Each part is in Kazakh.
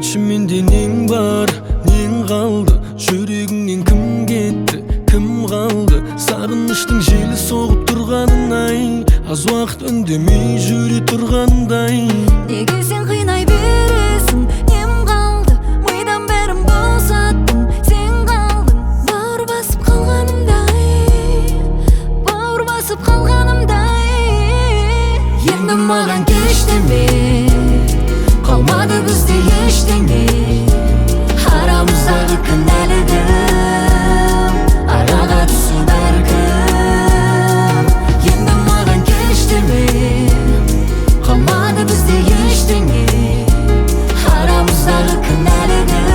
ичиминде нең бар, нең қалды? Жүрегіңнен кім кетті, кім қалды? Сағыныштың желі соғып тұрғанын-ай, аз уақыт үндемей жүре тұрғандай. Неге сен қинай бересің, нем қалды? Мидан бәрін босаттым, сен қалдың. Бауыр басып қалғанымдай, бауыр басып қалғанымдай. Енді маған кеш деме, қалмады бізде ештеңе. Арамыздағы кінәлігім араға түсу бәлкім. Енді маған кеш деме, қалмады бізде ештеңе. Арамыздағы кінәлігім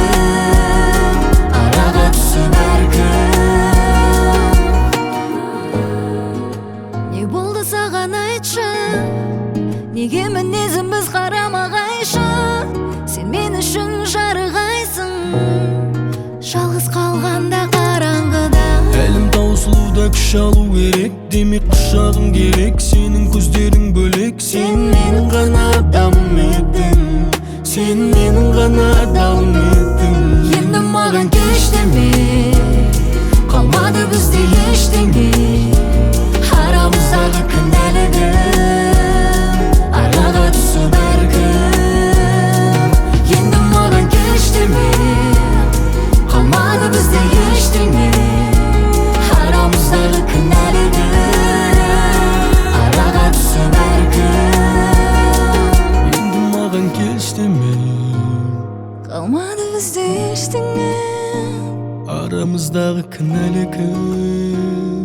араға түсу бәлкім. Не болды саған айтшы, неге мінезіміз қарама-қайшы? Сен мен үшін жарығайсың, жалғыз қалғанда қараңғыда. Әлім таусылуда күш алу керек, демек құшағың керек. Сенің көздерің бөлек, сен менің ғана адамым едің, сен менің ғана адамым едің. Енді маған кеш деме, қалмады бізде ештеңе. Арамыздағы кінәлігім араға түсу бәлкім. Енді маған кеш деме, қалмады бізде ештеңе. Арамыздағы кінәлігім араға түсу бәлкім. Енді маған кеш деме, Қалмады бізде ештеңе. арамыздағы кінәлігім